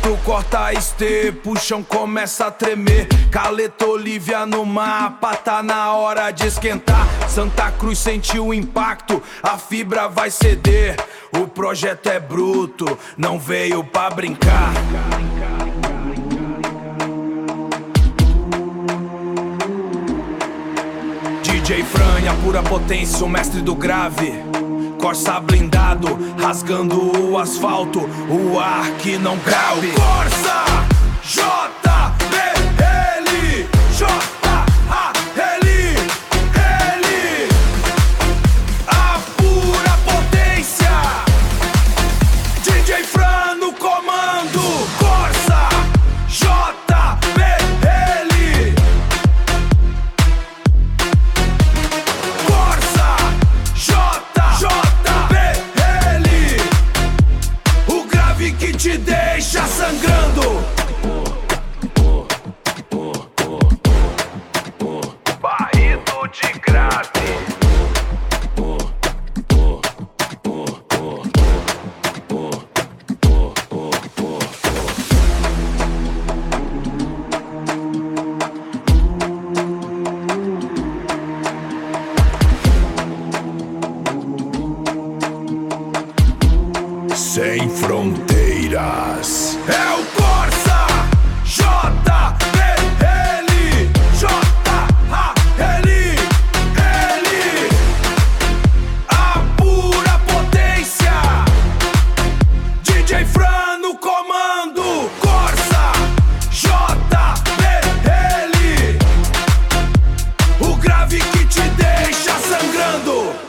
tu corta estepo, o chão começa a tremer. Caleta Olívia no mapa, tá na hora de esquentar. Santa Cruz sentiu o impacto, a fibra vai ceder. O projeto é bruto, não veio pra brincar. DJ Franha, pura potência, o mestre do grave. Corsa blindado, rasgando o asfalto, o ar que não cabe. Corsa, J-B-L, J-A-L, L, a pura potência. DJ Fran no comando. Corsa, J-B-L, Corsa, J-B-L, o grave que te deixa sangrando. Barrito de grave. Sem fronteiras. É o Corsa, J-B-L, J-A-L, L, a pura potência. DJ Fran no comando. Corsa, J-B-L, o grave que te deixa sangrando.